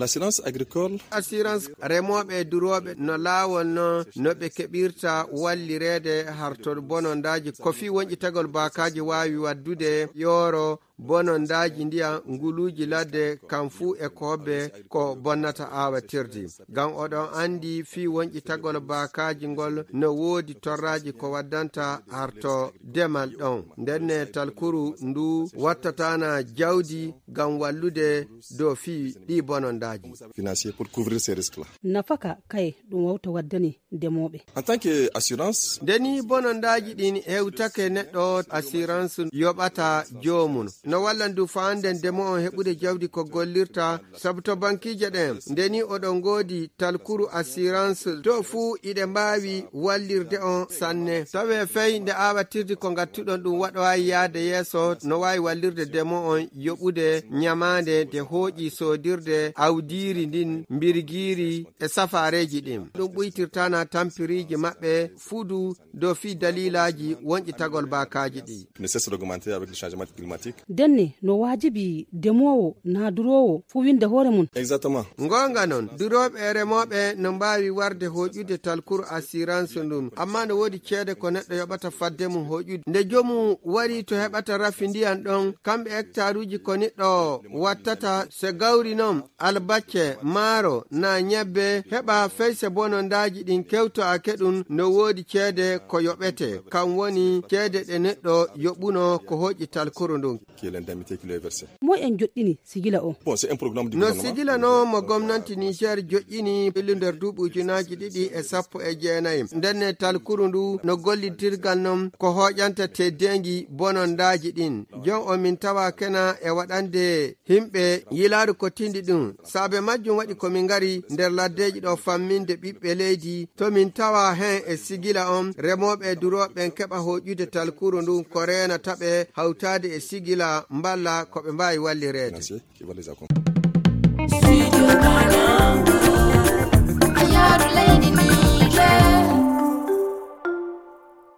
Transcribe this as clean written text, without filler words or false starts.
assurance agricole assurance remoɓe duroɓe no laawol no ɓe keɓirta wallirede hartol bonondaji ko fi wonƴi tagol bakaji wawi waddude yoro bonondaji ndiya nguluji ladde kam fuu e koɓe ko bonnata awatirdi gam oɗon andi fi wonƴi tagol bakaji ngol no woodi torraji ko waddanta harto demal ɗon ndenne talkuru ndu wattatana jawdi gam wallude dow fi ɗi bonondaji financier pour couvrir ces risques là. Nafaka kay ɗum wawta waddani demoɓe. En tant que assurance deni bonondaji ɗin hewtake neɗɗo assurance yoɓata jomum no wallandu fanden demo on heɓude jawdi ko gollirta sabu to bankije ɗen ndeni oɗon godi talkuru assurance to fuu iɗe mbawi wallirde on sanne tawe fey nde awatirdi ko gattuɗon ɗum waɗawawi yaade yeeso no wawi wallirde demo on yoɓude nyamande de hooƴi sodirde awdiri ndin mbirgiri e safareji ɗin ɗum ɓuytirtana tampiriji maɓɓe fuudu dow fi dalilaji wonƴi tagol bakaji ɗi ne cesse d'augmenter avec le changement climatique. Denne no wajibi demowo na durowo fu winde hoore mun. Exactement. Gonga non duroɓe e remoɓe no mbawi warde hoƴude talkuru assurance ndum amma no wodi ceede ko neɗɗo yoɓata fadde mum hoƴude nde jomum wari to heɓata rafi ndiyan ɗon kamɓe hectare uji ko niɗɗo wattata se gawri noon albacce maaro na ñebbe heɓa feyse bonondaji ɗin kewtoake ɗum no wodi ceede ko yoɓete kam woni ceede ɗe neɗɗo yoɓuno ko hoƴi talkuru ndun mo en joɗɗini sigila o no sigila no mo gomnanti Niger joƴƴini ɓillu nder duuɓi ujunaji 2019 ndenne talkuru ndu no gollitirgal non ko hoƴanta teddengi bonondaji ɗin jon o min tawa kena e waɗande himɓe yilaru ko tindi ɗum saabe majjum waɗi komin gari nder laddeji ɗo famminde ɓiɓɓe leydi to min tawa hen e sigila on remoɓe duroɓen keɓa hoƴude talkuru ndu ko renataɓe hawtade e sigila mballa ko ɓe mbawi wallirede.